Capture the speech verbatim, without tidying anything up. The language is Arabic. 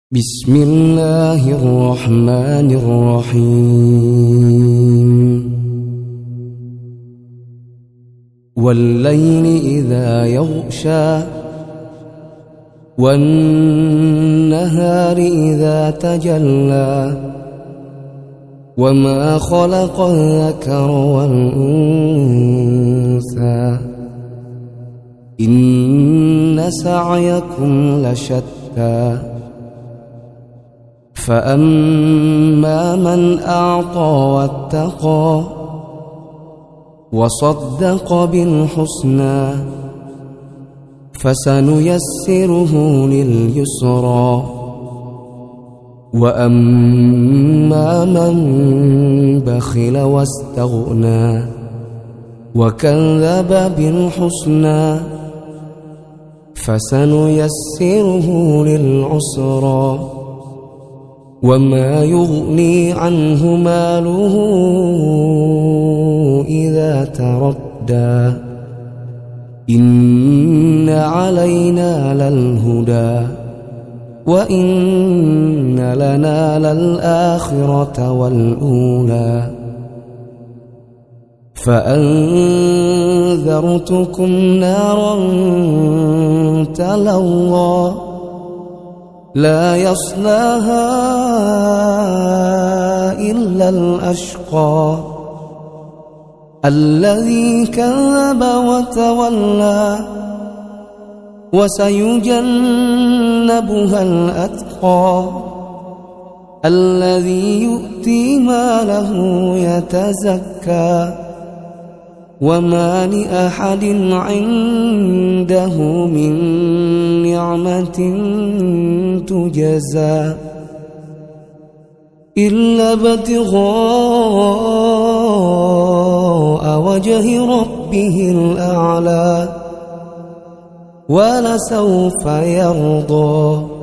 بسم الله الرحمن الرحيم والليل إذا يغشى والنهار إذا تجلى وما خلق الذكر والأنثى إن سعيكم لشتى فأما من أعطى واتقى وصدق بالحسنى فسنيسره لليسرى وأما من بخل واستغنى وكذب بالحسنى فسنيسره للعسرى وما يغني عنه ماله إذا تردى إن علينا للهدى وإن لنا للآخرة والأولى فأنذرتكم نارا تلظى لا يصلاها إلا الأشقى الذي كذب وتولى وسيجنبها الأتقى الذي يؤتي ماله يتزكى وما لأحد عنده من نعمة تجزى إلا ابتغاء وجه ربه الأعلى ولسوف يرضى.